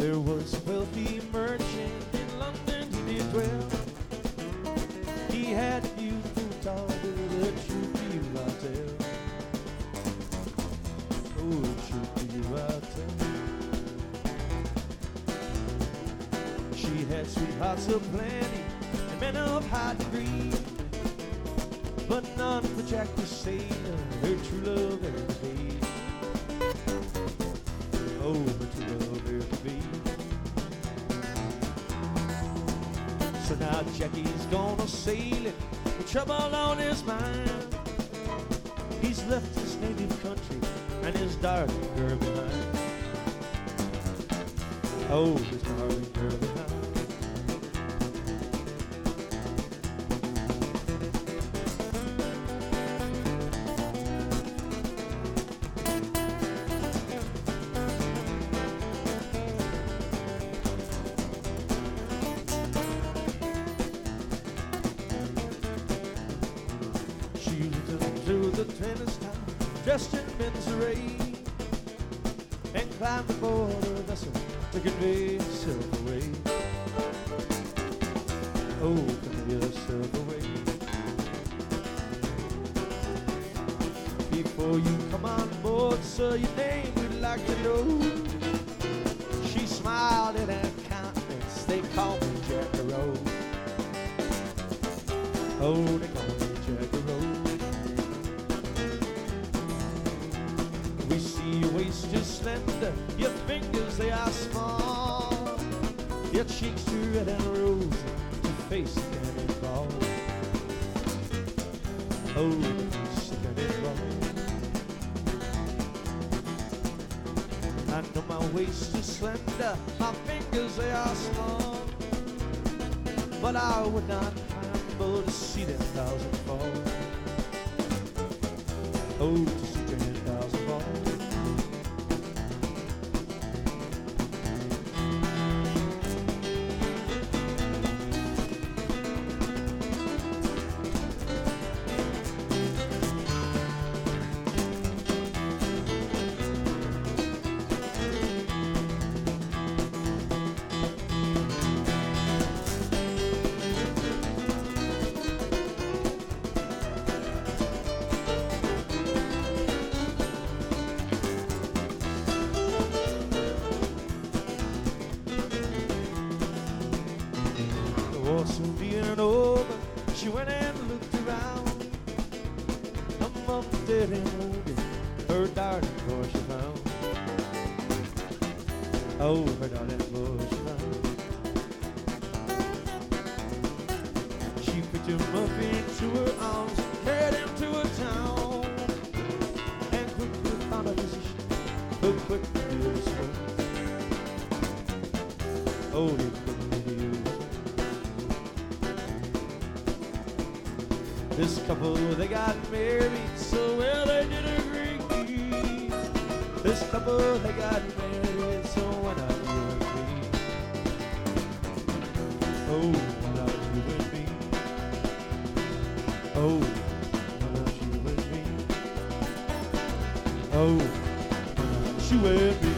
There was a wealthy merchant in London he did dwell. He had a beautiful daughter, the truth to you I'll tell. Oh, the truth to you I'll tell. She had sweethearts of plenty and men of high degree, but none for Jack the Sailor, her true love ever to be. Oh, her true love ever to be. So now Jackie's gonna sail it with trouble on his mind. He's left his native country and his darling girl behind. Oh, his darling girl behind. She returned to the tennis town, dressed in men's array, and climbed aboard a vessel to convey herself away. Oh, convey herself away. Before you come on board, sir, your name we'd like to know. She smiled at her countenance, they call me Jack the Rose. Oh, they call me Jack the Rose. We see your waist is slender, your fingers they are small, your cheeks too red and rosy, your face a cannonball. Oh, your face a cannonball. I know my waist is slender, my fingers they are small, but I would not climb to see 10,000 fall. Oh, to see 10,000 fall. War soon being over, she went and looked around. Her mom dead and wounded, her darling boy she found. Oh, her darling boy she found. She picked him up into her arms, carried him to a town, and quickly found a physician who quickly healed his wound. Oh, he quickly healed. This couple, they got married, so well they did agree. This couple, they got married, so why not you and me? Oh, why not you and me? Oh, why not you and me? Oh, why not you and me?